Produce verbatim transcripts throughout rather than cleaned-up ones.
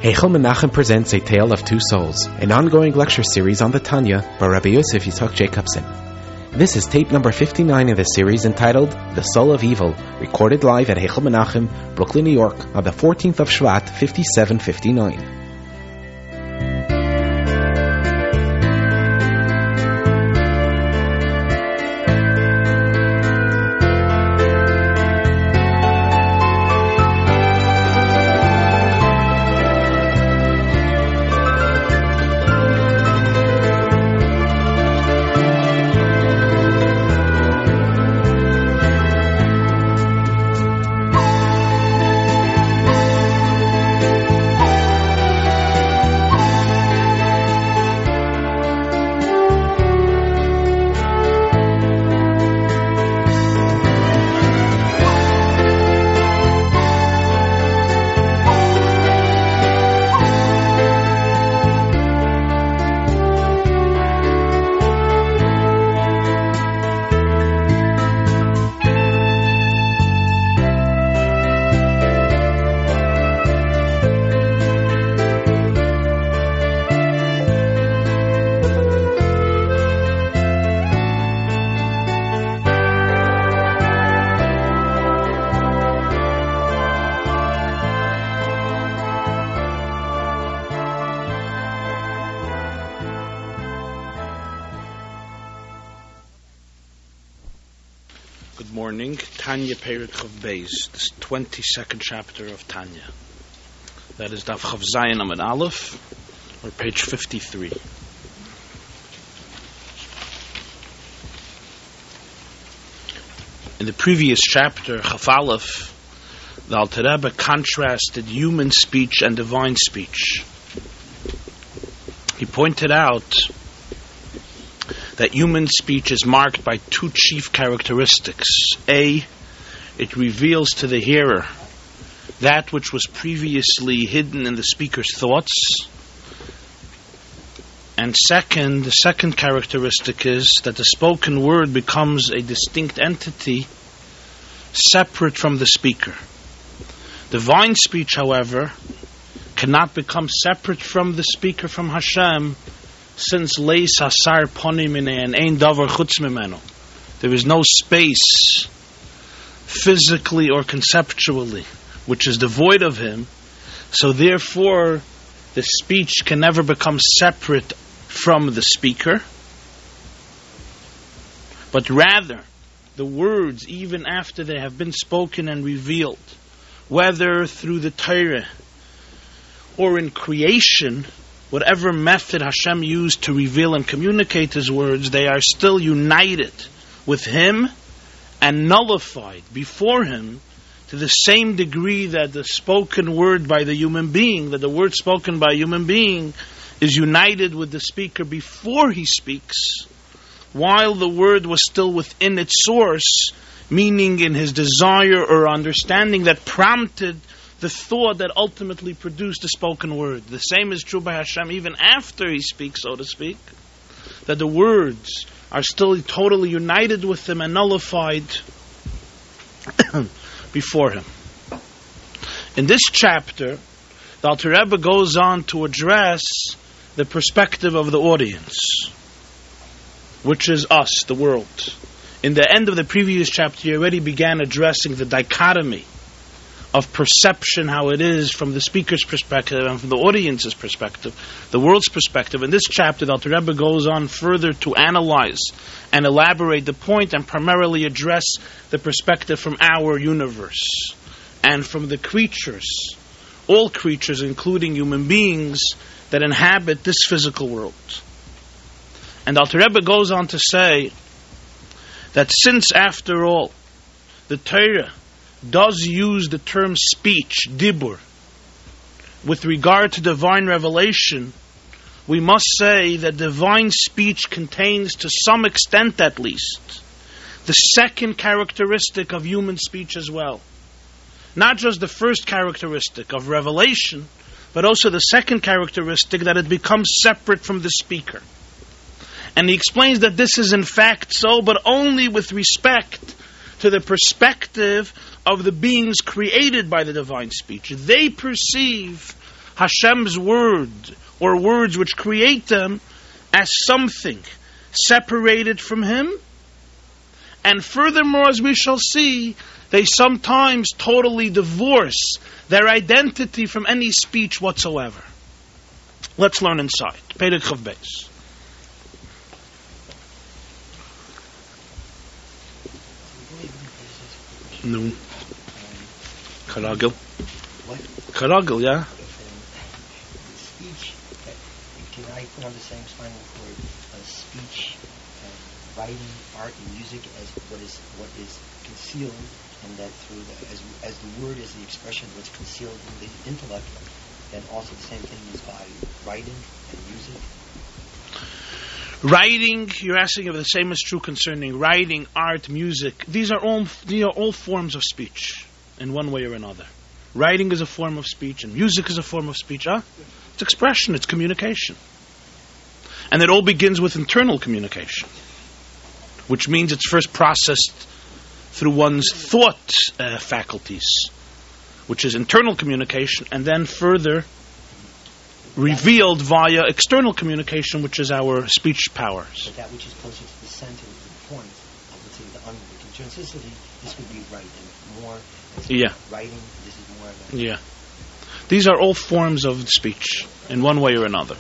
Heichel Menachem presents A Tale of Two Souls, an ongoing lecture series on the Tanya by Rabbi Yosef Yitzhak Jacobson. This is tape number fifty-nine in the series entitled The Soul of Evil, recorded live at Heichel Menachem, Brooklyn, New York, on the fourteenth of Shvat, fifty-seven fifty-nine. Tanya Perek Chav Beis, this twenty-second chapter of Tanya. That is Daf Chav Zayin Amud Aleph, or page fifty-three. In the previous chapter, Chav Aleph, the Alter Rebbe contrasted human speech and divine speech. He pointed out that human speech is marked by two chief characteristics. A, it reveals to the hearer that which was previously hidden in the speaker's thoughts. And second, the second characteristic is that the spoken word becomes a distinct entity separate from the speaker. Divine speech, however, cannot become separate from the speaker, from Hashem, since leis hasar ponim minei and ein davar chutz mimenu. There is no space, physically or conceptually, which is devoid of him. So therefore, the speech can never become separate from the speaker. But rather, the words, even after they have been spoken and revealed, whether through the Torah or in creation, whatever method Hashem used to reveal and communicate His words, they are still united with Him and nullified before Him to the same degree that the spoken word by the human being, that the word spoken by a human being is united with the speaker before he speaks, while the word was still within its source, meaning in his desire or understanding that prompted the thought that ultimately produced the spoken word. The same is true by Hashem even after He speaks, so to speak, that the words are still totally united with Him and nullified before Him. In this chapter, the Alter Rebbe goes on to address the perspective of the audience, which is us, the world. In the end of the previous chapter, he already began addressing the dichotomy of perception, how it is from the speaker's perspective and from the audience's perspective, the world's perspective. In this chapter, the Alter Rebbe goes on further to analyze and elaborate the point and primarily address the perspective from our universe and from the creatures, all creatures, including human beings, that inhabit this physical world. And the Alter Rebbe goes on to say that since, after all, the Torah does use the term speech, dibur, with regard to divine revelation, we must say that divine speech contains, to some extent at least, the second characteristic of human speech as well. Not just the first characteristic of revelation, but also the second characteristic, that it becomes separate from the speaker. And he explains that this is in fact so, but only with respect to the perspective of the beings created by the divine speech. They perceive Hashem's word, or words which create them, as something separated from Him. And furthermore, as we shall see, they sometimes totally divorce their identity from any speech whatsoever. Let's learn inside. Perek Chav Beis. No. Karagel. What? Karagel, yeah. Speech. Can I put on the same spinal cord uh, speech, uh, writing, art, and music as what is what is concealed, and that through the, as as the word is the expression of what's concealed in the intellect, then also the same thing is by writing and music. Writing, you're asking if the same is true concerning writing, art, music. These are all these are all forms of speech in one way or another. Writing is a form of speech, and music is a form of speech. Huh? It's expression, it's communication. And it all begins with internal communication, which means it's first processed through one's thought uh, faculties, which is internal communication, and then further revealed via external communication, which is our speech powers. But that which is closer to the center, the point of let's say the under the controncicity, this would be writing more. Yeah. Writing, this is more of a... Yeah. These are all forms of speech in one way or another.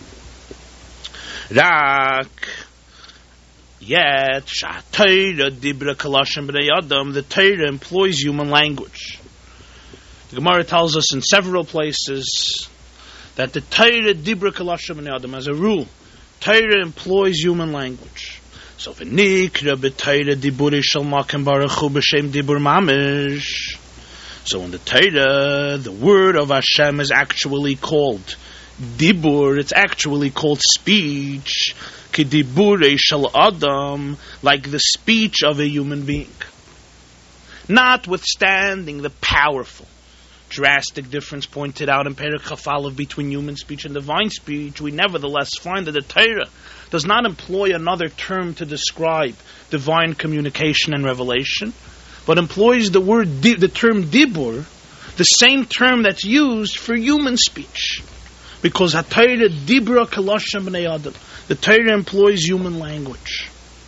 Rak yet shatayra dibra kalashim b'nei adam. The Torah employs human language. The Gemara tells us in several places that the Torah dibra kalashim b'nei adam, as a rule, Torah employs human language. So v'nikra b'Torah diburi shel makom baruch hu b'shem dibur mamish. So in the Torah, the word of Hashem is actually called dibur. It's actually called speech. Ki dibure shel adam, like the speech of a human being. Notwithstanding the powerful, drastic difference pointed out in Perek Chaf Aleph between human speech and divine speech, we nevertheless find that the Torah does not employ another term to describe divine communication and revelation, but employs the word, di- the term dibur, the same term that's used for human speech. Because HaTorah dibra kalashim b'nei adam, the Torah employs human language.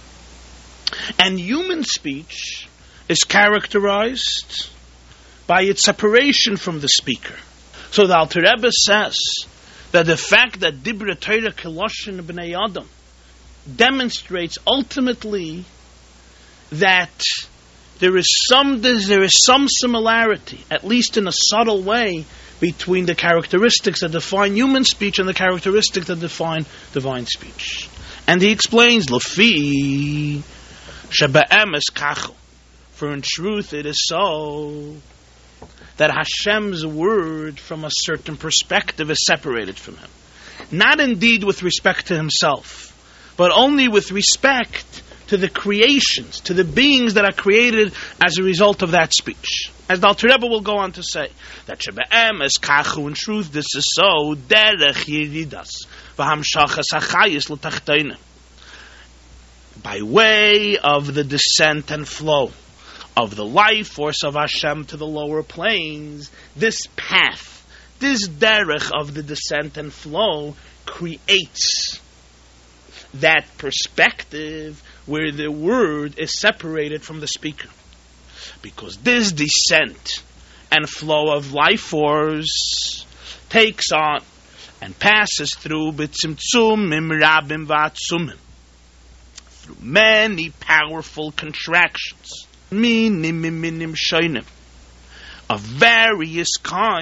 And human speech is characterized by its separation from the speaker. So the Alter Rebbe says that the fact that dibra Torah kalashim b'nei adam demonstrates ultimately that there is some there is some similarity, at least in a subtle way, between the characteristics that define human speech and the characteristics that define divine speech. And he explains, Lafi Sheba'em es kachu, for in truth it is so that Hashem's word from a certain perspective is separated from him. Not indeed with respect to himself, but only with respect to the creations, to the beings that are created as a result of that speech. As the Alter Rebbe will go on to say, that Sheba'em es kachu, in truth this is so, derech yiridas, v'hamshachas hachayis l'tachteina, by way of the descent and flow of the life force of Hashem to the lower planes, this path, this derech of the descent and flow creates that perspective where the word is separated from the speaker. Because this descent and flow of life force takes on and passes through b'tzimtzumim rabim v'atzumim, through many powerful contractions, minim minim shoinim, of various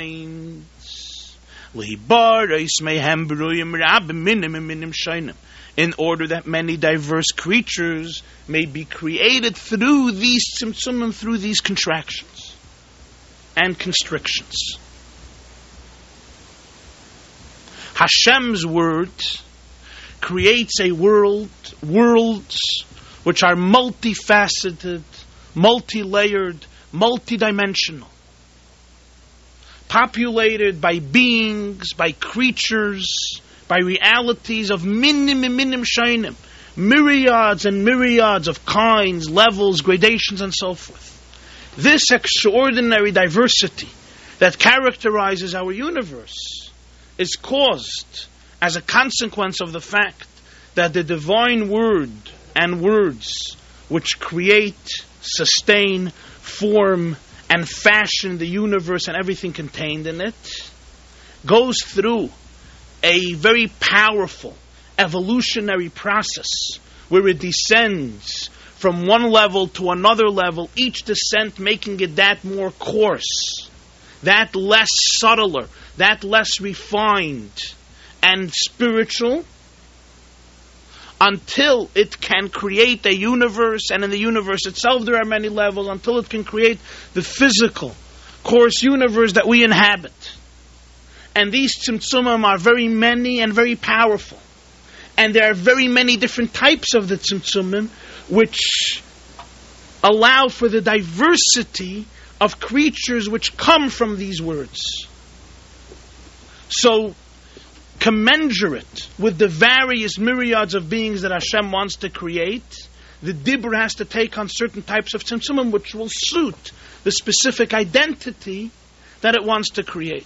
kinds, libaris mehem b'ruyim rabim minim minim shoinim, in order that many diverse creatures may be created through these tzimtzumim, through these contractions and constrictions. Hashem's word creates a world, worlds which are multifaceted, multi-layered, multidimensional, populated by beings, by creatures, by realities of minim minim shainim, myriads and myriads of kinds, levels, gradations, and so forth. This extraordinary diversity that characterizes our universe is caused as a consequence of the fact that the divine word and words which create, sustain, form, and fashion the universe and everything contained in it goes through a very powerful evolutionary process where it descends from one level to another level, each descent making it that more coarse, that less subtler, that less refined and spiritual, until it can create a universe, and in the universe itself there are many levels, until it can create the physical, coarse universe that we inhabit. And these tzimtzumim are very many and very powerful. And there are very many different types of the tzimtzumim, which allow for the diversity of creatures which come from these words. So, commensurate with the various myriads of beings that Hashem wants to create, the dibur has to take on certain types of tzimtzumim which will suit the specific identity that it wants to create.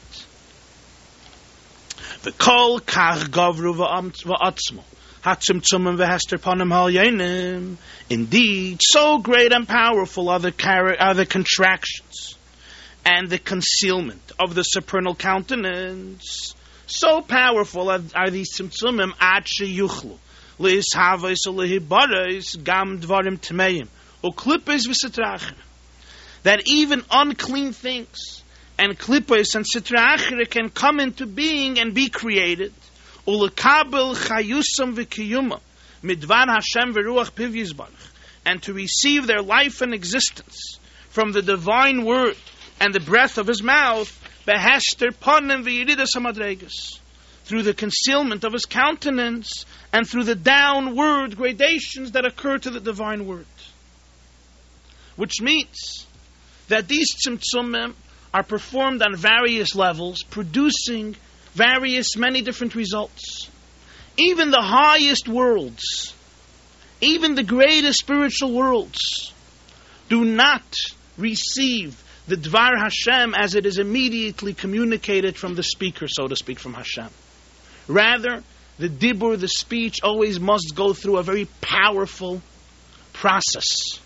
V'kol kach gavru v'atzmo hatzimtzumim v'hester panim halyenim. Indeed, so great and powerful are the, car- are the contractions and the concealment of the supernal countenance. So powerful are, are these tzimtzumim ad sheyuchlu leishavos ulehibaros gam dvarim tmeim uklipos v'sitrachim, that even unclean things and klippos and sitrachim can come into being and be created. Ulekabel chayusam v'kiyuma midvar Hashem v'ruach piv yizbarach, and to receive their life and existence from the divine word and the breath of His mouth, behester panim v'yiridas hamadregas, through the concealment of His countenance and through the downward gradations that occur to the divine word. Which means that these tzimtzumim are performed on various levels, producing various, many different results. Even the highest worlds, even the greatest spiritual worlds, do not receive the Dvar Hashem as it is immediately communicated from the speaker, so to speak, from Hashem. Rather, the dibur, the speech, always must go through a very powerful process.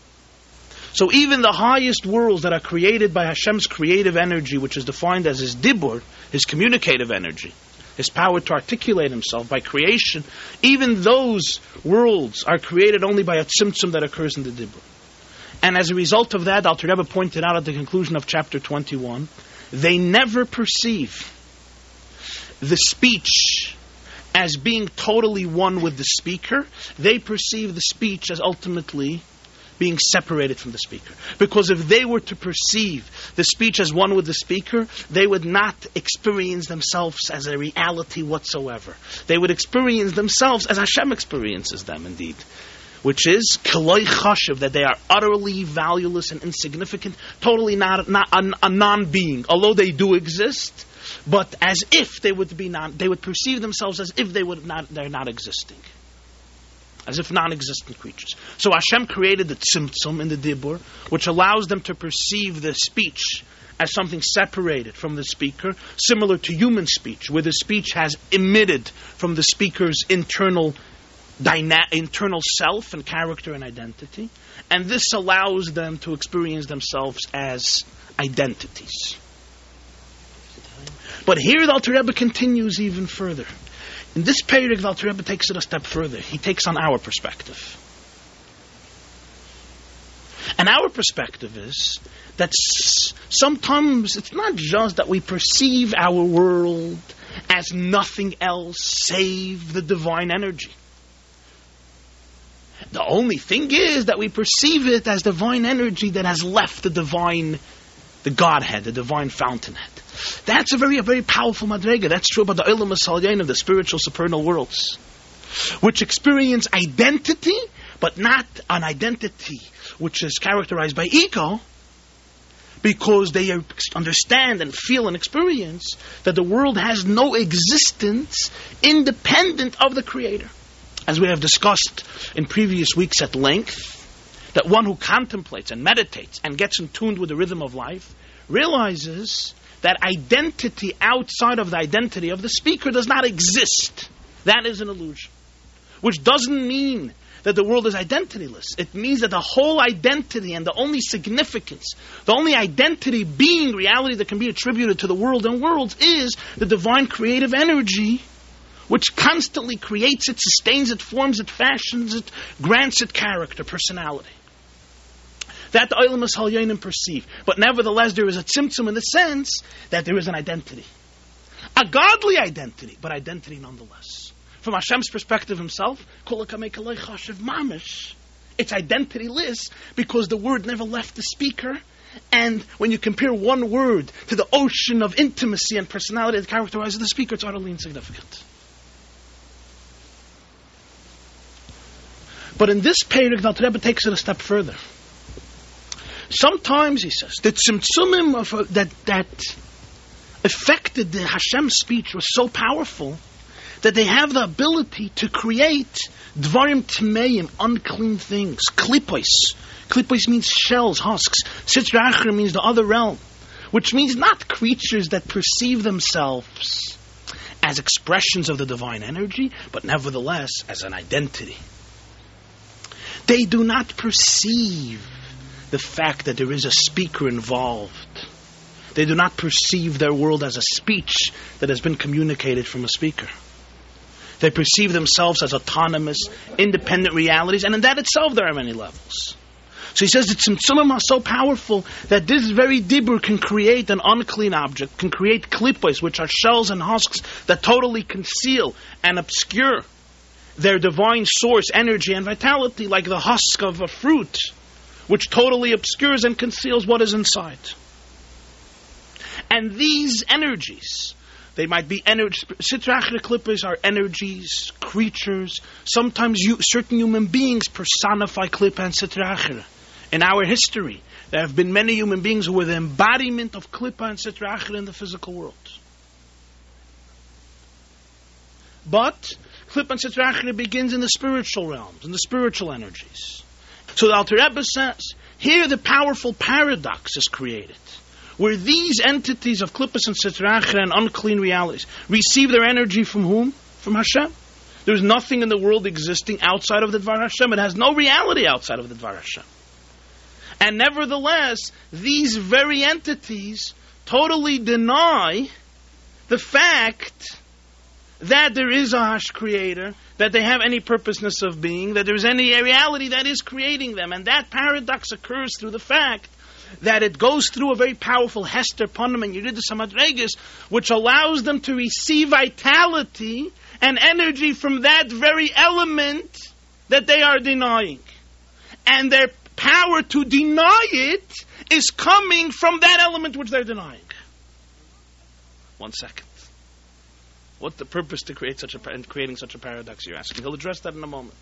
So even the highest worlds that are created by Hashem's creative energy, which is defined as His dibur, His communicative energy, His power to articulate Himself by creation, even those worlds are created only by a tzimtzum that occurs in the dibur. And as a result of that, Alter Rebbe pointed out at the conclusion of chapter twenty-one, they never perceive the speech as being totally one with the speaker. They perceive the speech as ultimately being separated from the speaker. Because if they were to perceive the speech as one with the speaker, they would not experience themselves as a reality whatsoever. They would experience themselves as Hashem experiences them, indeed. Which is keloi chashiv, that they are utterly valueless and insignificant, totally not, not a, a non-being, although they do exist, but as if they would be non, they would perceive themselves as if they would not, they're not existing, as if non-existent creatures. So Hashem created the tzimtzum in the dibur, which allows them to perceive the speech as something separated from the speaker, similar to human speech, where the speech has emitted from the speaker's internal Dyna- internal self and character and identity, and this allows them to experience themselves as identities. But here the Alter Rebbe continues even further. In this period, the Alter Rebbe takes it a step further. He takes on our perspective. And our perspective is that s- sometimes it's not just that we perceive our world as nothing else save the divine energy. The only thing is that we perceive it as divine energy that has left the divine, the Godhead, the divine fountainhead. That's a very, a very powerful madrega. That's true about the Olam HaSalyain of the spiritual supernal worlds, which experience identity, but not an identity which is characterized by ego, because they understand and feel and experience that the world has no existence independent of the Creator. As we have discussed in previous weeks at length, that one who contemplates and meditates and gets in tune with the rhythm of life realizes that identity outside of the identity of the speaker does not exist. That is an illusion. Which doesn't mean that the world is identityless. It means that the whole identity and the only significance, the only identity being reality that can be attributed to the world and worlds is the divine creative energy which constantly creates it, sustains it, forms it, fashions it, grants it character, personality. That the Olam Halyonim perceive. But nevertheless, there is a tzimtzum in the sense that there is an identity. A godly identity, but identity nonetheless. From Hashem's perspective himself, it's identityless because the word never left the speaker. And when you compare one word to the ocean of intimacy and personality that characterizes the speaker, it's utterly insignificant. But in this period, the Rebbe takes it a step further. Sometimes, he says, the tzimtzumim of, uh, that, that affected the Hashem speech was so powerful that they have the ability to create dvarim tmeim, unclean things, klipos. Klipos means shells, husks. Sitra Achra means the other realm, which means not creatures that perceive themselves as expressions of the divine energy, but nevertheless as an identity. They do not perceive the fact that there is a speaker involved. They do not perceive their world as a speech that has been communicated from a speaker. They perceive themselves as autonomous, independent realities, and in that itself there are many levels. So he says that Tzimtzumim are so powerful that this very dibur can create an unclean object, can create klipos, which are shells and husks that totally conceal and obscure their divine source, energy, and vitality, like the husk of a fruit, which totally obscures and conceals what is inside. And these energies, they might be energy. Sitra Achra klipos are energies, creatures. Sometimes you, certain human beings personify klippa and Sitra Achra. In our history, there have been many human beings who were the embodiment of klippa and Sitra Achra in the physical world. But klippa and Sitra Achra begins in the spiritual realms, in the spiritual energies. So the Alter Rebbe says, here the powerful paradox is created, where these entities of klippas and Sitra Achra and unclean realities receive their energy from whom? From Hashem. There's nothing in the world existing outside of the Dvar Hashem. It has no reality outside of the Dvar Hashem. And nevertheless, these very entities totally deny the fact that there is a Hash creator, that they have any purposeness of being, that there's any reality that is creating them. And that paradox occurs through the fact that it goes through a very powerful Hester Panim and Yeridus HaMadregas, which allows them to receive vitality and energy from that very element that they are denying. And their power to deny it is coming from that element which they're denying. One second. What's the purpose to create such a in creating such a paradox, you're asking? He'll address that in a moment.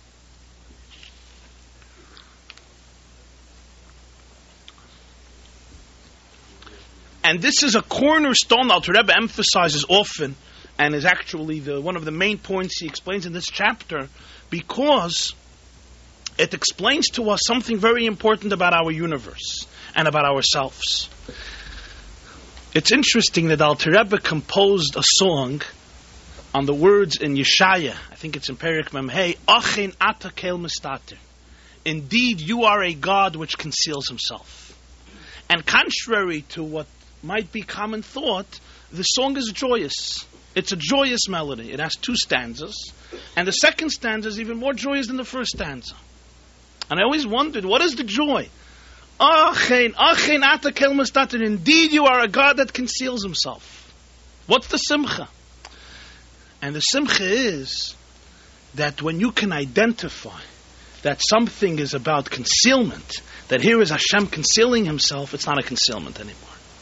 And this is a cornerstone Alter Rebbe emphasizes often, and is actually the one of the main points he explains in this chapter, because it explains to us something very important about our universe and about ourselves. It's interesting that Alter Rebbe composed a song on the words in Yeshaya, I think it's in Perik Memhei, Achen ata kel mistater. Indeed, you are a God which conceals himself. And contrary to what might be common thought, the song is joyous. It's a joyous melody. It has two stanzas. And the second stanza is even more joyous than the first stanza. And I always wondered, what is the joy? Achen, achen ata kel mistater. Indeed, you are a God that conceals himself. What's the simcha? And the simcha is that when you can identify that something is about concealment, that here is Hashem concealing himself, it's not a concealment anymore.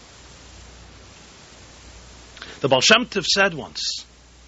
The Baal Shem Tov said once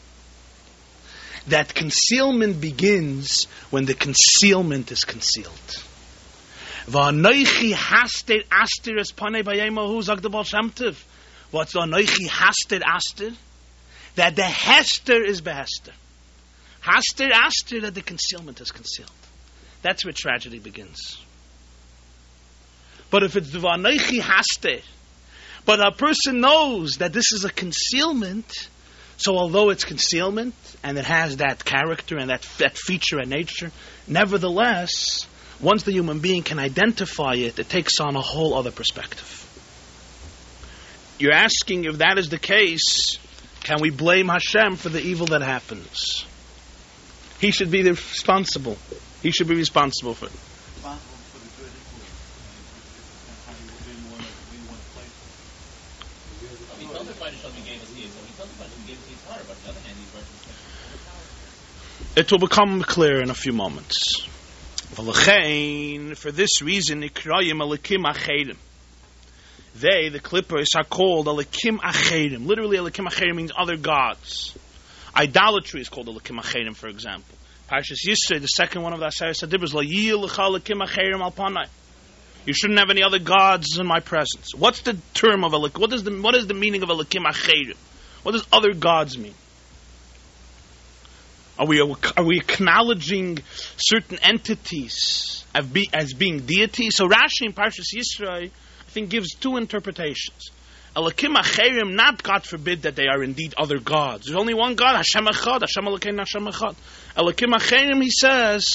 that concealment begins when the concealment is concealed. V'anoichi haster aster es panei b'yemahu, sagt the Baal Shem Tov. What's v'anoichi haster aster? That the hester is behester. Haster aster, that the concealment is concealed. That's where tragedy begins. But if it's the v'anoichi haster, But a person knows that this is a concealment, so although it's concealment, and it has that character and that, that feature and nature, nevertheless, once the human being can identify it, it takes on a whole other perspective. You're asking if that is the case, can we blame Hashem for the evil that happens? He should be responsible. He should be responsible for it. Responsible for the good equally. How you want to, we want to place it. He tells everybody Hashem gave us his, so he tells everybody he gave us his heart, but on the other hand, he's working. It will become clear in a few moments. For this reason, they, the clippers, are called Elikim Acherim. Literally, Elikim Acherim means other gods. Idolatry is called Elikim Acherim, for example. Parshas Yisro, the second one of the Aseret Adibros, La Yil Lecha Elikim Acherim Al Panai. You shouldn't have any other gods in my presence. What's the term of Elikim? What is the what is the meaning of Elikim Acherim? What does other gods mean? Are we are we acknowledging certain entities as, be, as being deities? So Rashi in Parshas Yisro, I think, gives two interpretations. Elikim Acherim, not God forbid that they are indeed other gods. There's only one God, Hashem Echad, Hashem Elokeinu, Hashem Echad. Elikim Acherim, he says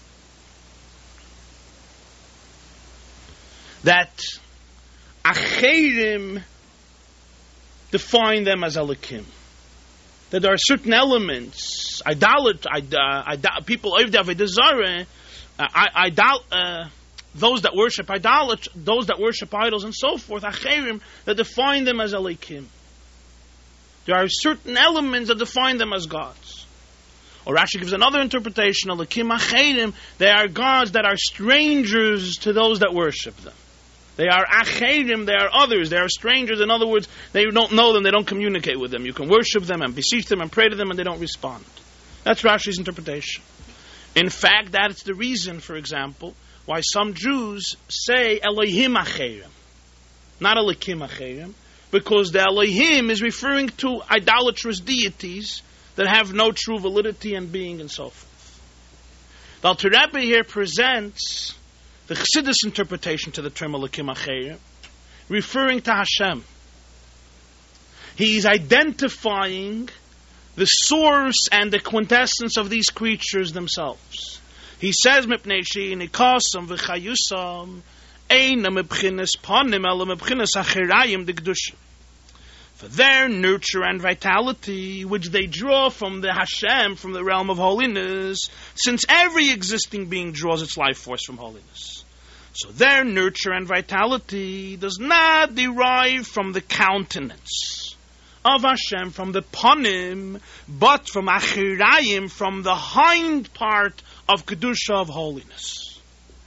that Acherim define them as Elikim. That there are certain elements, idolatry, uh, idol- people, uh, idol- uh, those that worship idolatry, those that worship idols and so forth, acherim, that define them as elikim. There are certain elements that define them as gods. Or Rashi gives another interpretation, elikim acherim, they are gods that are strangers to those that worship them. They are acherim, they are others, they are strangers. In other words, they don't know them, they don't communicate with them. You can worship them and beseech them and pray to them and they don't respond. That's Rashi's interpretation. In fact, that's the reason, for example, why some Jews say Elohim acherim, not Elikim acherim, because the Elohim is referring to idolatrous deities that have no true validity and being and so forth. The Alter Rebbe here presents the Chassidus interpretation to the term Elikim Acherim, referring to Hashem. He is identifying the source and the quintessence of these creatures themselves. He says, "Mipnei she'nikasam v'chayusam eina mebchinas panim ela mebchinas acherayim dekdusha." For their nurture and vitality, which they draw from the Hashem, from the realm of holiness, since every existing being draws its life force from holiness. So their nurture and vitality does not derive from the countenance of Hashem, from the panim, but from achirayim, from the hind part of kedusha, of holiness.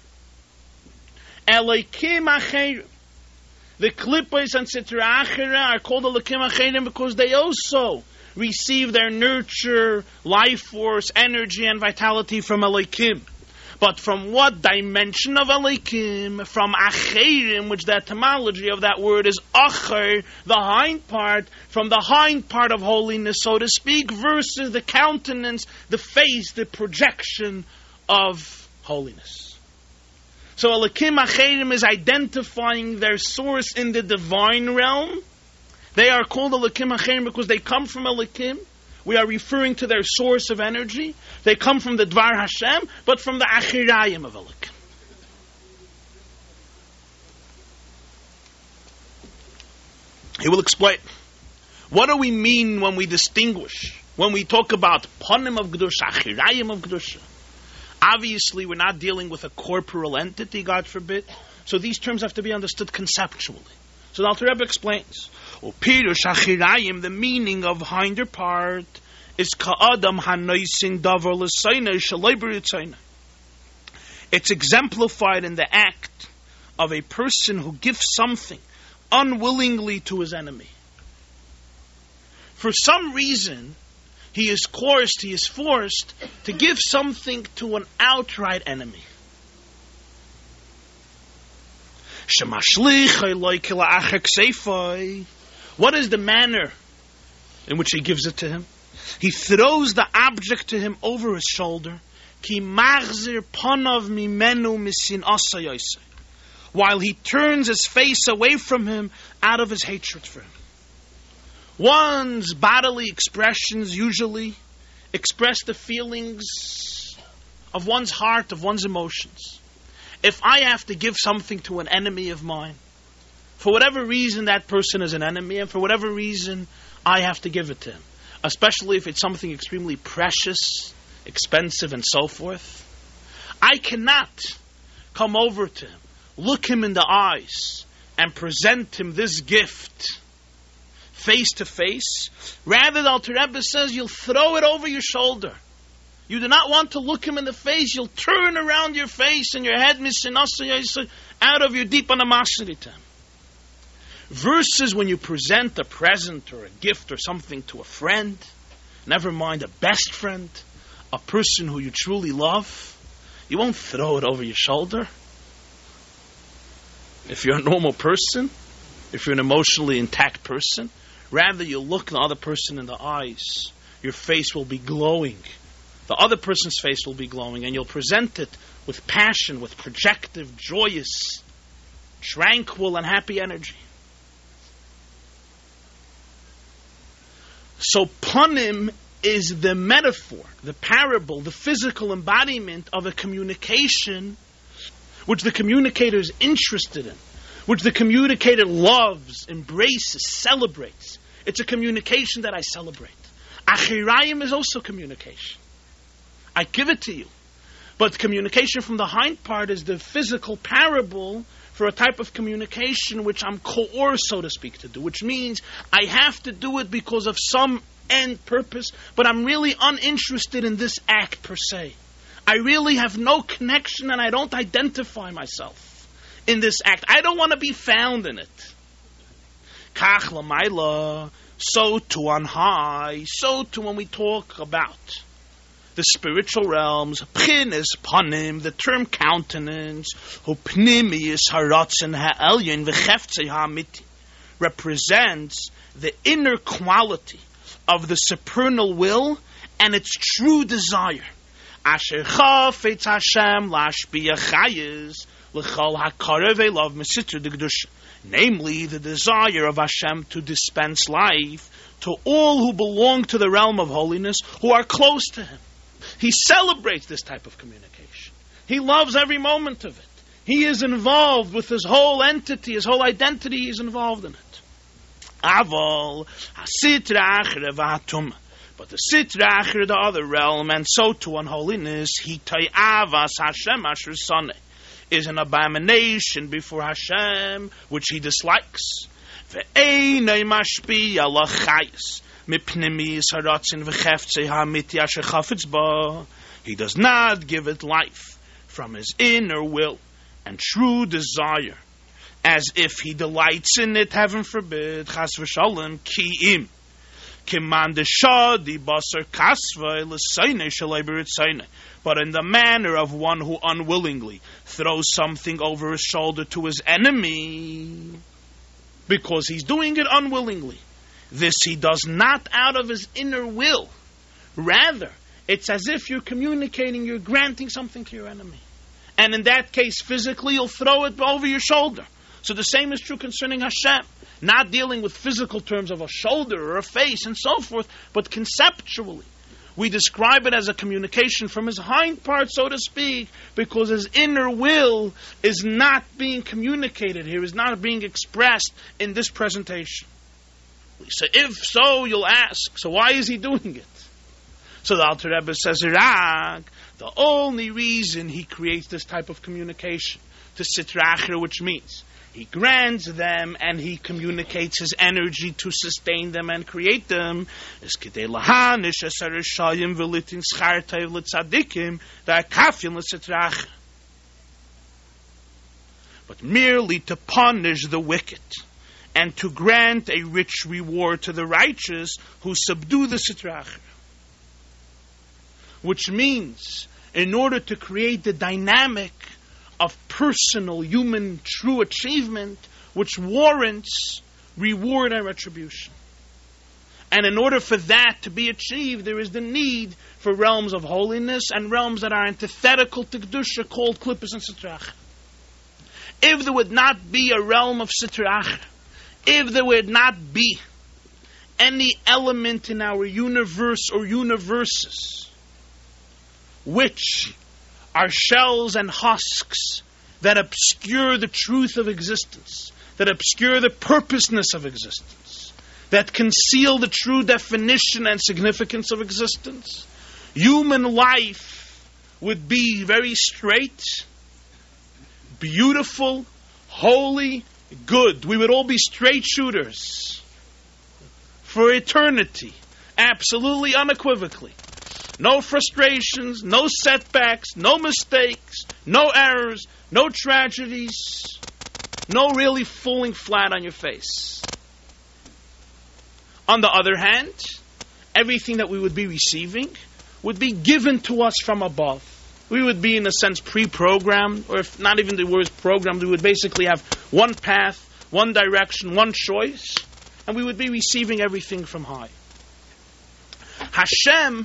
Elikim acherim. The Klippos and Sitra Achera are called Elikim Acherim because they also receive their nurture, life force, energy, and vitality from Elikim. But from what dimension of Elikim? From Acherim, which the etymology of that word is Acher, the hind part, from the hind part of holiness, so to speak, versus the countenance, the face, the projection of holiness. So Elikim Acherim is identifying their source in the divine realm. They are called Elikim Acherim because they come from Elikim. We are referring to their source of energy. They come from the Dvar Hashem, but from the Achirayim of Elikim. He will explain. What do we mean when we distinguish, when we talk about Panim of Kedusha, Achirayim of Kedusha? Obviously, we're not dealing with a corporeal entity, God forbid. So these terms have to be understood conceptually. So the Alter Rebbe explains, Pirush Achirayim, the meaning of hinder part, is Ka'adam Hanoisin Davar L'Sayna Shalai B'Ritzayna. It's exemplified in the act of a person who gives something unwillingly to his enemy. For some reason, he is coerced, he is forced to give something to an outright enemy. What is the manner in which he gives it to him? He throws the object to him over his shoulder. while he turns his face away from him out of his hatred for him. One's bodily expressions usually express the feelings of one's heart, of one's emotions. If I have to give something to an enemy of mine, for whatever reason that person is an enemy, and for whatever reason I have to give it to him, especially if it's something extremely precious, expensive, and so forth, I cannot come over to him, look him in the eyes, and present him this gift face to face. Rather, the Alter Rebbe says you'll throw it over your shoulder. You do not want to look him in the face. You'll turn around your face and your head out of your deep animosity to him. Versus when you present a present or a gift or something to a friend, never mind a best friend, a person who you truly love, you won't throw it over your shoulder. If you're a normal person, if you're an emotionally intact person, rather you'll look the other person in the eyes. Your face will be glowing. The other person's face will be glowing, and you'll present it with passion, with projective, joyous, tranquil, and happy energy. So panim is the metaphor, the parable, the physical embodiment of a communication which the communicator is interested in, which the communicator loves, embraces, celebrates. It's a communication that I celebrate. Achirayim is also communication. I give it to you. But communication from the hind part is the physical parable for a type of communication which I'm coerced, so to speak, to do, which means I have to do it because of some end purpose, but I'm really uninterested in this act per se. I really have no connection and I don't identify myself in this act. I don't want to be found in it. Kach l'mayla, so too on high, so too when we talk about the spiritual realms, p'chin is panim, the term countenance, hu pnimius haratzin ha'elyon v'cheftzei ha'amiti, represents the inner quality of the supernal will and its true desire. Asher chafetz Hashem lashbiya chayes l'chol hakarev elav mesitr d'kedusha, namely the desire of Hashem to dispense life to all who belong to the realm of holiness, who are close to Him. He celebrates this type of communication. He loves every moment of it. He is involved with his whole entity, his whole identity. He is involved in it. Aval hasitra achre v'hatum, but the sitra achre, the other realm, and so too unholiness, hitay avas Hashem asher soneh, is an abomination before Hashem which He dislikes. Ve'einay mashpiya lachayis. He does not give it life from his inner will and true desire, as if he delights in it, heaven forbid, chas v'shalom, ki im, kiman deshadi basar kasva l'sayne shalei b'ritzayne, but in the manner of one who unwillingly throws something over his shoulder to his enemy, because he's doing it unwillingly. This he does not out of his inner will. Rather, it's as if you're communicating, you're granting something to your enemy. And in that case, physically, you'll throw it over your shoulder. So the same is true concerning Hashem. Not dealing with physical terms of a shoulder or a face and so forth, but conceptually. We describe it as a communication from his hind part, so to speak, because his inner will is not being communicated here, is not being expressed in this presentation. So if so, you'll ask, so why is he doing it? So the Alter Rebbe says, Iraq, the only reason he creates this type of communication to Sitra Achra, which means he grants them and he communicates his energy to sustain them and create them, is Kidei Lahanish Eser Rishayim V'litin Schar Teiv L'tzadikim Da'akafyin L'Sitra Achra, but merely to punish the wicked and to grant a rich reward to the righteous who subdue the Sitra Achra. Which means, in order to create the dynamic of personal, human, true achievement, which warrants reward and retribution. And in order for that to be achieved, there is the need for realms of holiness and realms that are antithetical to Kedusha, called Klippos and Sitra Achra. if there would not be a realm of Sitra Achra, if there would not be any element in our universe or universes which are shells and husks that obscure the truth of existence, that obscure the purposeness of existence, that conceal the true definition and significance of existence, human life would be very straight, beautiful, holy, good. We would all be straight shooters for eternity, absolutely unequivocally. No frustrations, no setbacks, no mistakes, no errors, no tragedies, no really falling flat on your face. On the other hand, everything that we would be receiving would be given to us from above. We would be, in a sense, pre-programmed, or if not even the word programmed, we would basically have one path, one direction, one choice, and we would be receiving everything from high. Hashem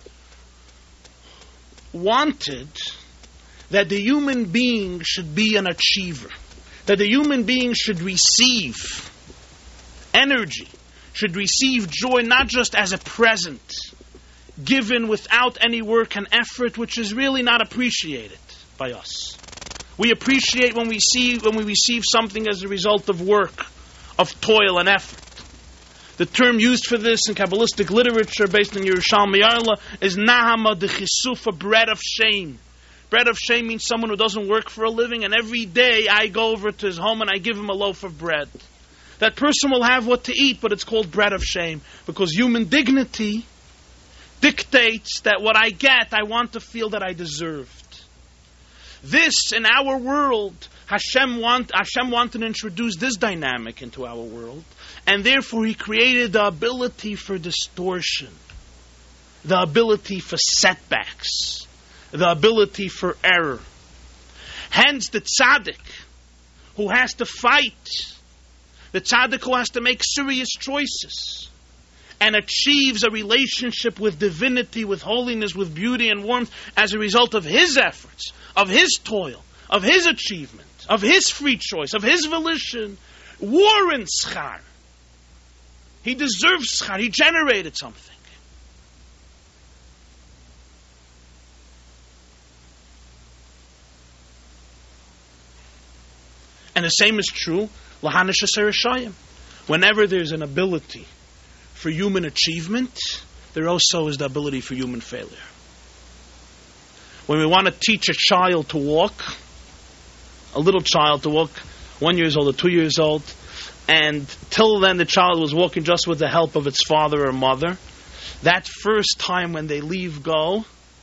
wanted that the human being should be an achiever, that the human being should receive energy, should receive joy not just as a present, given without any work and effort, which is really not appreciated by us. We appreciate when we see when we receive something as a result of work, of toil and effort. The term used for this in Kabbalistic literature, based on Yerushalmi Yarla, is Nahama De'chisufa, bread of shame. Bread of shame means someone who doesn't work for a living, and every day I go over to his home and I give him a loaf of bread. That person will have what to eat, but it's called bread of shame, because human dignity dictates that what I get, I want to feel that I deserved. This, in our world, Hashem, want, Hashem wanted to introduce this dynamic into our world, and therefore He created the ability for distortion, the ability for setbacks, the ability for error. Hence, the tzaddik who has to fight, the tzaddik who has to make serious choices, and achieves a relationship with divinity, with holiness, with beauty and warmth as a result of his efforts, of his toil, of his achievement, of his free choice, of his volition, warrants schar. He deserves schar. He generated something. And the same is true, Lahanish Asarashayim. Whenever there's an ability for human achievement, there also is the ability for human failure. When we want to teach a child to walk, a little child to walk, one years old or two years old, and till then the child was walking just with the help of its father or mother, that first time when they leave go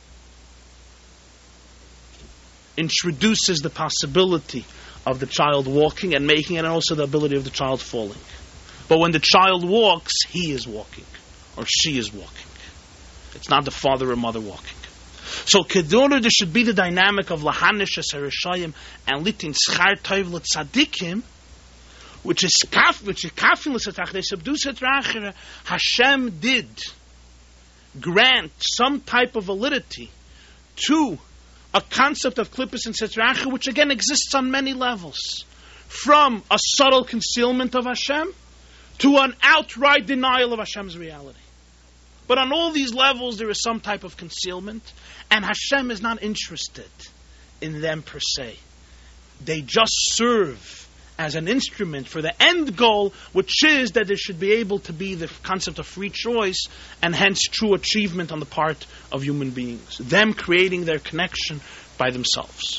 introduces the possibility of the child walking and making it, and also the ability of the child falling. But when the child walks, he is walking, or she is walking. It's not the father or mother walking. So, kedorah, there should be the dynamic of lahanish asarashayim and litin schar tov l'tzadikim, which is kaf, which is kafin l'satach. They subdue setrachira. Hashem did grant some type of validity to a concept of klippus and setrachira, which again exists on many levels, from a subtle concealment of Hashem to an outright denial of Hashem's reality. But on all these levels, there is some type of concealment, and Hashem is not interested in them per se. They just serve as an instrument for the end goal, which is that there should be able to be the concept of free choice, and hence true achievement on the part of human beings. Them creating their connection by themselves.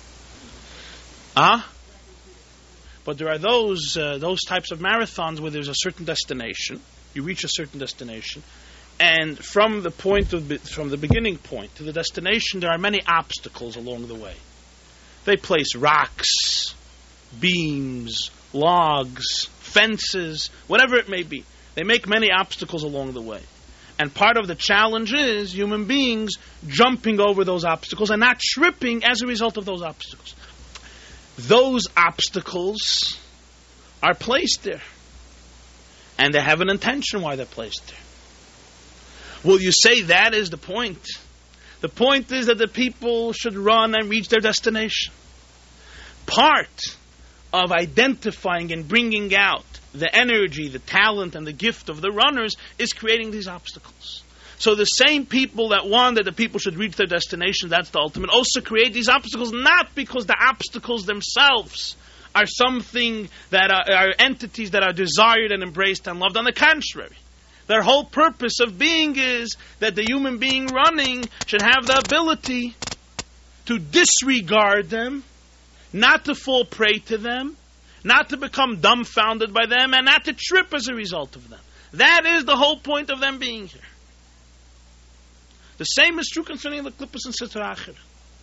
Ah? But there are those uh, those types of marathons where there's a certain destination. You reach a certain destination, and from the point of be- from the beginning point to the destination, there are many obstacles along the way. They place rocks, beams, logs, fences, whatever it may be. They make many obstacles along the way. And part of the challenge is human beings jumping over those obstacles and not tripping as a result of those obstacles. Those obstacles are placed there. And they have an intention why they're placed there. Will you say that is the point? The point is that the people should run and reach their destination. part of identifying and bringing out the energy, the talent, and the gift of the runners is creating these obstacles. So the same people that want that the people should reach their destination, that's the ultimate, also create these obstacles, not because the obstacles themselves are something that are, are entities that are desired and embraced and loved. On the contrary, their whole purpose of being is that the human being running should have the ability to disregard them, not to fall prey to them, not to become dumbfounded by them, and not to trip as a result of them. That is the whole point of them being here. The same is true concerning the Klippos and Sitra Achra.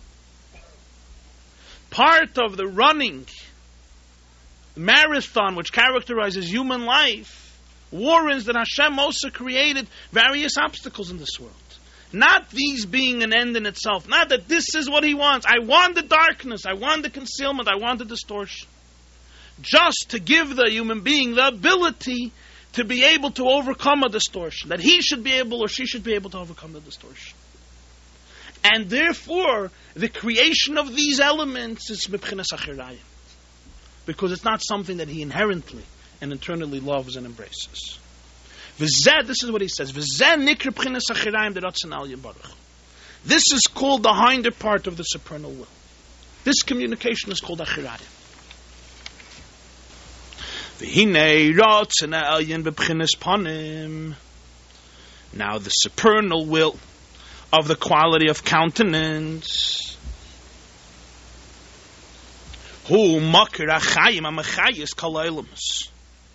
Part of the running marathon which characterizes human life warrants that Hashem also created various obstacles in this world. Not these being an end in itself. Not that this is what He wants. I want the darkness. I want the concealment. I want the distortion. Just to give the human being the ability to be able to overcome a distortion. That he should be able or she should be able to overcome the distortion. And therefore, the creation of these elements is mibchinas achirayim. Because it's not something that he inherently and internally loves and embraces. V'zeh, this is what he says. V'zeh nikra b'chinas achirayim d'ratzon al Yitbarach. This is called the hinder part of the supernal will. This communication is called achirayim. V'hinei ratzon elyon b'chinas panim. Now the supernal will of the quality of countenance. Hu makir achayim amachayis kol ha'olamus.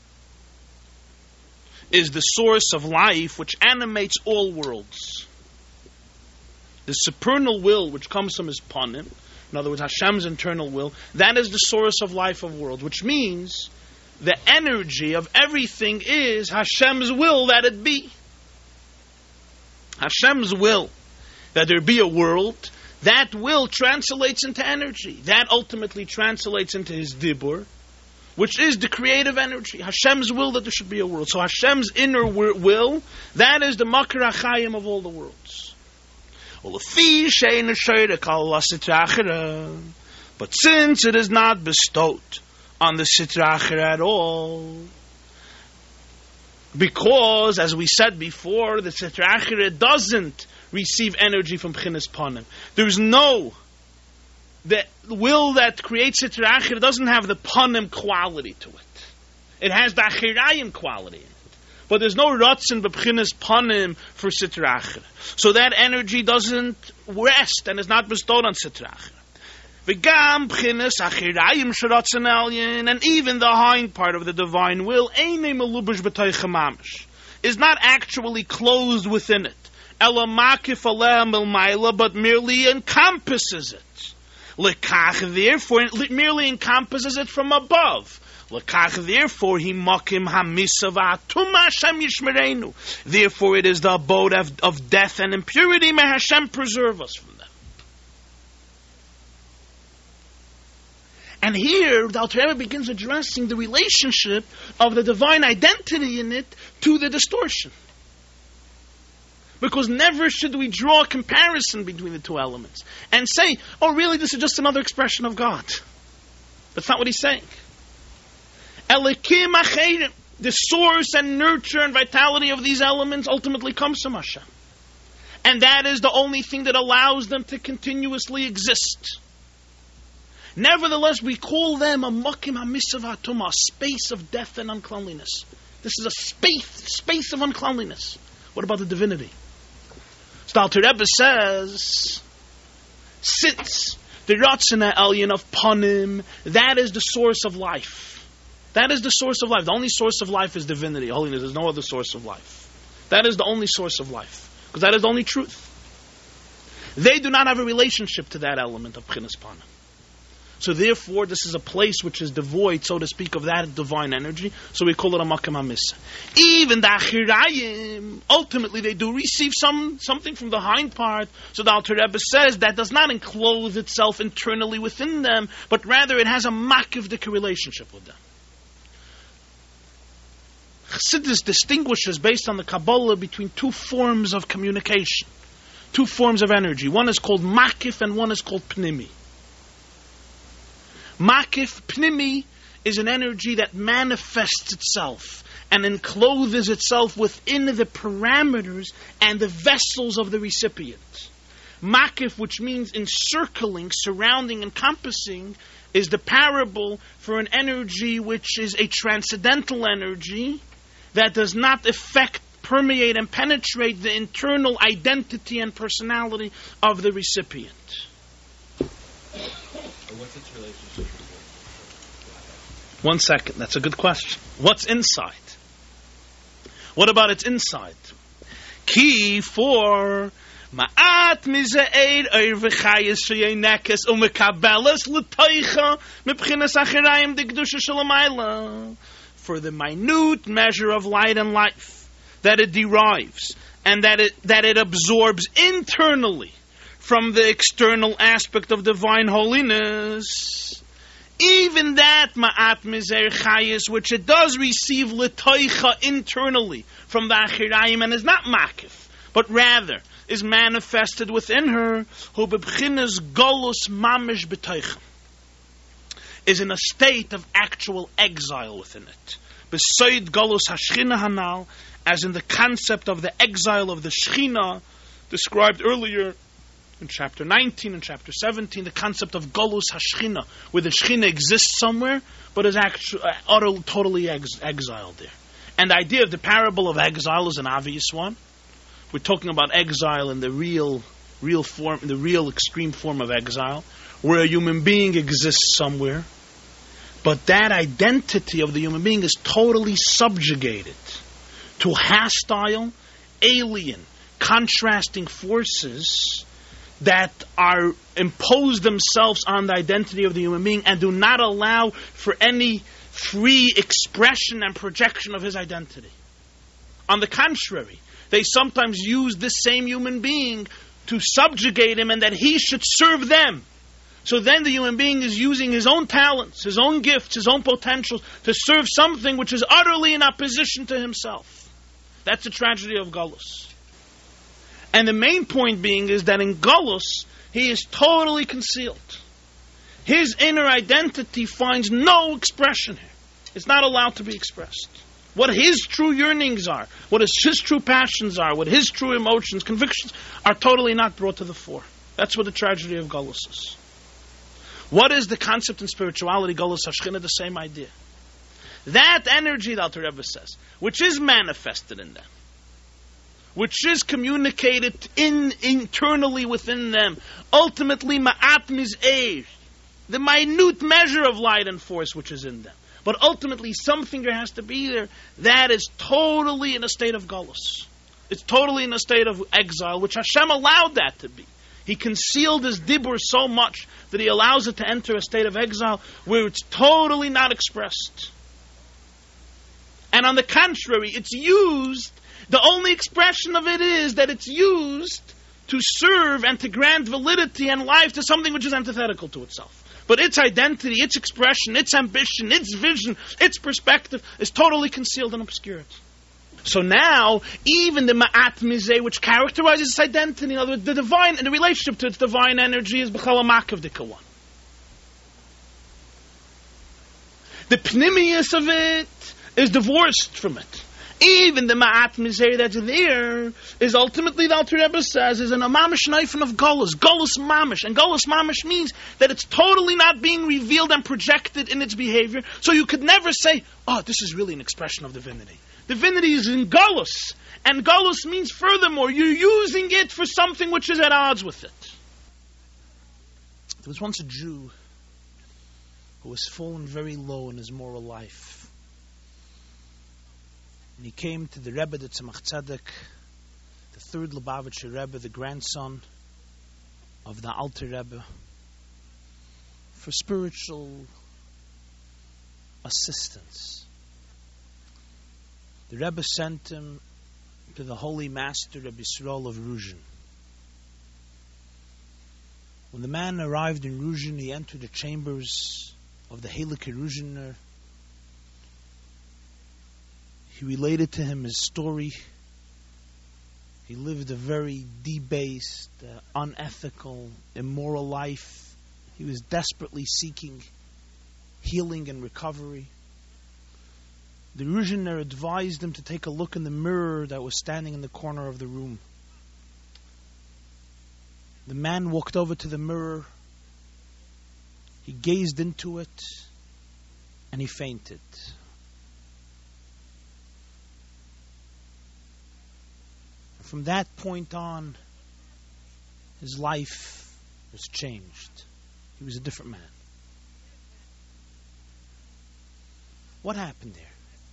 Is the source of life which animates all worlds. The supernal will which comes from His panim, in other words, Hashem's internal will, that is the source of life of worlds, which means the energy of everything is Hashem's will that it be. Hashem's will that there be a world, that will translates into energy. That ultimately translates into His dibur, which is the creative energy. Hashem's will that there should be a world. So Hashem's inner will, that is the makir achayim of all the worlds. But since it is not bestowed on the Sitra Achra at all, because, as we said before, the Sitra Achra doesn't receive energy from B'chinas Panim. There's no... The will that creates Sitra Achra doesn't have the Panim quality to it. It has the Achirayim quality in it. But there's no Ratzon B'chinas Panim for Sitra Achra. So that energy doesn't rest and is not bestowed on Sitra Achra. V'gam B'chinas Achirayim Sheratzon Elyon, and even the hind part of the divine will, Einei Melubash B'toich Mamish, is not actually closed within it. Ela Makif Aleh Milmaila, but merely encompasses it. Lekach, therefore, it merely encompasses it from above. Lekach, therefore, he makim hamisa v'atuma Hashem yishmerenu. Therefore, it is the abode of, of death and impurity. May Hashem preserve us from them. And here, the Alter Rebbe begins addressing the relationship of the divine identity in it to the distortion. Because never should we draw a comparison between the two elements and say, oh, really, this is just another expression of God. That's not what he's saying. Elikim acherim, the source and nurture and vitality of these elements ultimately comes from Hashem. And that is the only thing that allows them to continuously exist. Nevertheless, we call them a makim hamisav hatuma, a space of death and uncleanliness. This is a space, space of uncleanliness. What about the divinity? So the Alter Rebbe says, since the Ratzon Elyon of Panim, that is the source of life. That is the source of life. The only source of life is divinity, holiness. There's no other source of life. That is the only source of life. Because that is the only truth. They do not have a relationship to that element of B'chinas Panim. So therefore, this is a place which is devoid, so to speak, of that divine energy. So we call it a Makam HaMisa. Even the Achirayim, ultimately they do receive some something from the hind part. So the Alter Rebbe says that does not enclose itself internally within them, but rather it has a Makivdik relationship with them. Chassidus distinguishes based on the Kabbalah between two forms of communication, two forms of energy. One is called Makif and one is called Pnimi. Makif Pnimi is an energy that manifests itself and encloses itself within the parameters and the vessels of the recipient. Makif, which means encircling, surrounding, encompassing, is the parable for an energy which is a transcendental energy that does not affect, permeate, and penetrate the internal identity and personality of the recipient. What's its relationship? One second, that's a good question. What's inside? What about its inside? Key for Ma'at mize'ed oir v'chayis sheyenekes umekabeles l'toicha mebchinas achirayim d'kedusha shalamayla. For the minute measure of light and life that it derives and that it that it absorbs internally from the external aspect of divine holiness, even that ma'at mizer chayis, which it does receive l'toicha internally from the achirayim and is not makif, but rather is manifested within her, who bebchinas golus mamish b'toicha, is in a state of actual exile within it. Besoid golus hashchina hanal, as in the concept of the exile of the Shechina described earlier in chapter nineteen and chapter seventeen, the concept of golus hashchina, where the Shechina exists somewhere, but is actually uh, utterly, totally ex- exiled there. And the idea of the parable of exile is an obvious one. We're talking about exile in the real, real form, the real extreme form of exile, where a human being exists somewhere, but that identity of the human being is totally subjugated to hostile, alien, contrasting forces that are impose themselves on the identity of the human being and do not allow for any free expression and projection of his identity. On the contrary, they sometimes use this same human being to subjugate him and that he should serve them. So then the human being is using his own talents, his own gifts, his own potentials to serve something which is utterly in opposition to himself. That's the tragedy of Golus. And the main point being is that in Golus, he is totally concealed. His inner identity finds no expression here. It's not allowed to be expressed. What his true yearnings are, what his, his true passions are, what his true emotions, convictions are totally not brought to the fore. That's what the tragedy of Golus is. What is the concept in spirituality? Golus Hashchina, the same idea. That energy, the Alter Rebbe says, which is manifested in them, which is communicated in internally within them, ultimately ma'at miz'eh, the minute measure of light and force which is in them. But ultimately, something there has to be there that is totally in a state of Golus. It's totally in a state of exile, which Hashem allowed that to be. He concealed his dibur so much that he allows it to enter a state of exile where it's totally not expressed. And on the contrary, it's used, the only expression of it is that it's used to serve and to grant validity and life to something which is antithetical to itself. But its identity, its expression, its ambition, its vision, its perspective is totally concealed and obscured. So now, even the Ma'at Mizeh, which characterizes its identity, in other words, the divine, and the relationship to its divine energy is B'chal HaMakav Dika one. The Pnimius of it is divorced from it. Even the Ma'at Mizeh that's there is ultimately, the Alter Rebbe says, is an Amamish Neifen of Golus. Golus Mamish. And Golus Mamish means that it's totally not being revealed and projected in its behavior. So you could never say, oh, this is really an expression of divinity. Divinity is in Golus. And Golus means, furthermore, you're using it for something which is at odds with it. There was once a Jew who was fallen very low in his moral life. And he came to the Rebbe, the Tzemach Tzedek, the third Lubavitcher Rebbe, the grandson of the Alter Rebbe, for spiritual assistance. The Rebbe sent him to the Holy Master Rebbe Yisrael of Ruzhin. When the man arrived in Ruzhin, he entered the chambers of the Heilige Ruzhiner. He related to him his story. He lived a very debased, uh, unethical, immoral life. He was desperately seeking healing and recovery. The Ruzhiner advised him to take a look in the mirror that was standing in the corner of the room. The man walked over to the mirror. He gazed into it, and he fainted. From that point on, his life was changed. He was a different man. What happened there?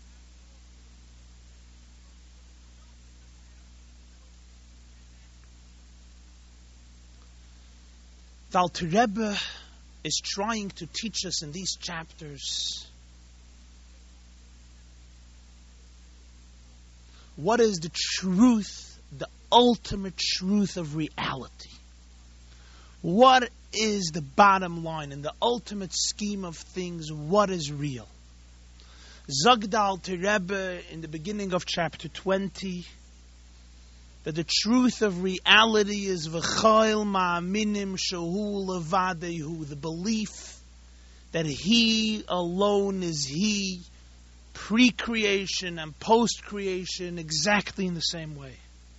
The Alter Rebbe is trying to teach us in these chapters what is the truth, the ultimate truth of reality. What is the bottom line in the ultimate scheme of things? What is real? Zog the Alter Rebbe in the beginning of chapter twenty that the truth of reality is v'chayil ma'aminim shehu levadehu, the belief that He alone is He, pre-creation and post-creation, exactly in the same way.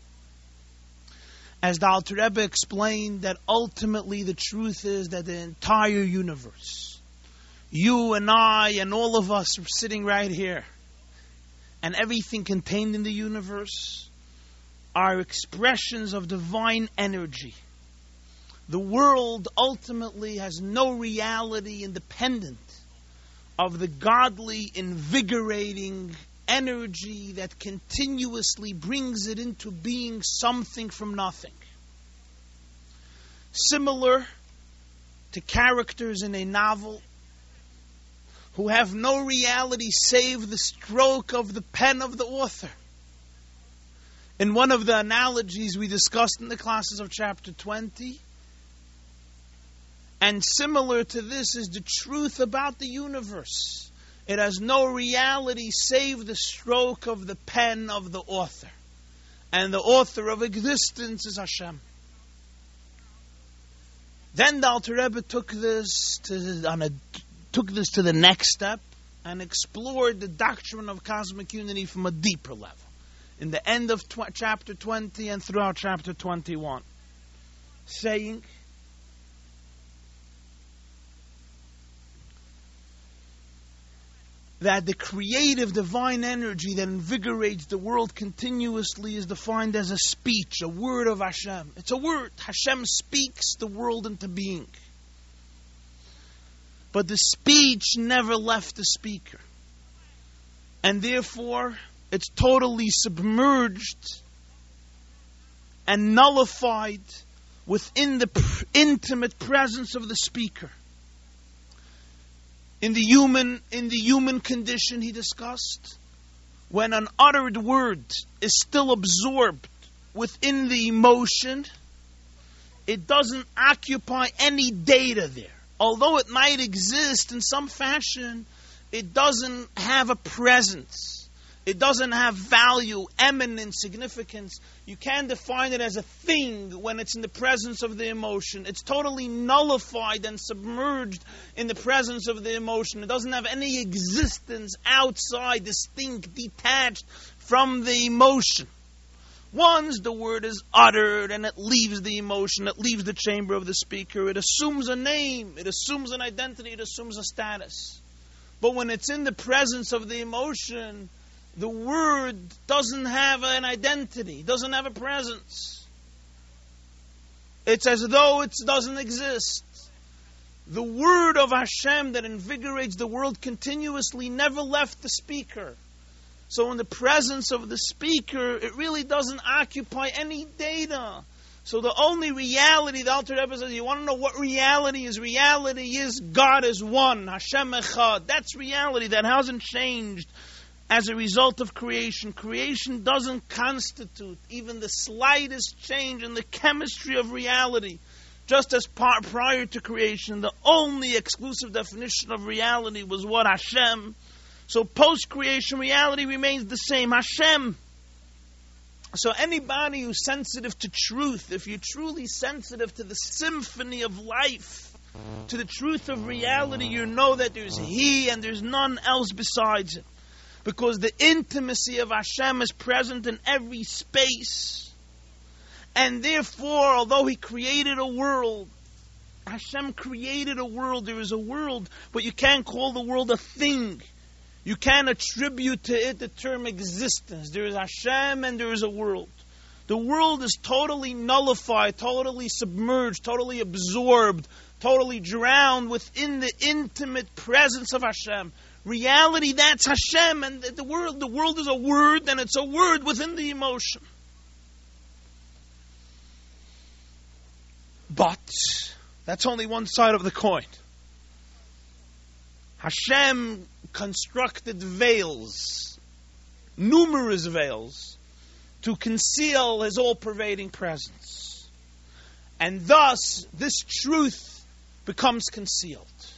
As the Alter Rebbe explained, that ultimately the truth is that the entire universe, you and I and all of us are sitting right here, and everything contained in the universe are expressions of divine energy. The world ultimately has no reality independent of the godly, invigorating energy that continuously brings it into being something from nothing. Similar to characters in a novel who have no reality save the stroke of the pen of the author. In one of the analogies we discussed in the classes of chapter twenty, and similar to this is the truth about the universe. It has no reality save the stroke of the pen of the author. And the author of existence is Hashem. Then the Alter Rebbe took this to, on a, took this to the next step and explored the doctrine of cosmic unity from a deeper level. In the end of tw- chapter twenty and throughout chapter twenty-one, saying that the creative divine energy that invigorates the world continuously is defined as a speech, a word of Hashem. It's a word. Hashem speaks the world into being. But the speech never left the speaker. And therefore, it's totally submerged and nullified within the pr- intimate presence of the speaker. In the human, in the human condition, he discussed, when an uttered word is still absorbed within the emotion, it doesn't occupy any data there. Although it might exist in some fashion, it doesn't have a presence. It doesn't have value, eminence, significance. You can't define it as a thing when it's in the presence of the emotion. It's totally nullified and submerged in the presence of the emotion. It doesn't have any existence outside, distinct, detached from the emotion. Once the word is uttered and it leaves the emotion, it leaves the chamber of the speaker, it assumes a name, it assumes an identity, it assumes a status. But when it's in the presence of the emotion, the word doesn't have an identity, doesn't have a presence. It's as though it doesn't exist. The word of Hashem that invigorates the world continuously never left the speaker. So in the presence of the speaker, it really doesn't occupy any data. So the only reality, the Alter Rebbe says, you want to know what reality is? Reality is God is one, Hashem Echad. That's reality. That hasn't changed as a result of creation. Creation doesn't constitute even the slightest change in the chemistry of reality. Just as par- prior to creation, the only exclusive definition of reality was what? Hashem. So post-creation reality remains the same, Hashem. So anybody who's sensitive to truth, if you're truly sensitive to the symphony of life, to the truth of reality, you know that there's He and there's none else besides Him. Because the intimacy of Hashem is present in every space. And therefore, although He created a world, Hashem created a world, there is a world, but you can't call the world a thing. You can't attribute to it the term existence. There is Hashem and there is a world. The world is totally nullified, totally submerged, totally absorbed, totally drowned within the intimate presence of Hashem. Reality, that's Hashem, and the world, the world is a word, and it's a word within the emotion. But that's only one side of the coin. Hashem constructed veils, numerous veils, to conceal His all-pervading presence. And thus, this truth becomes concealed.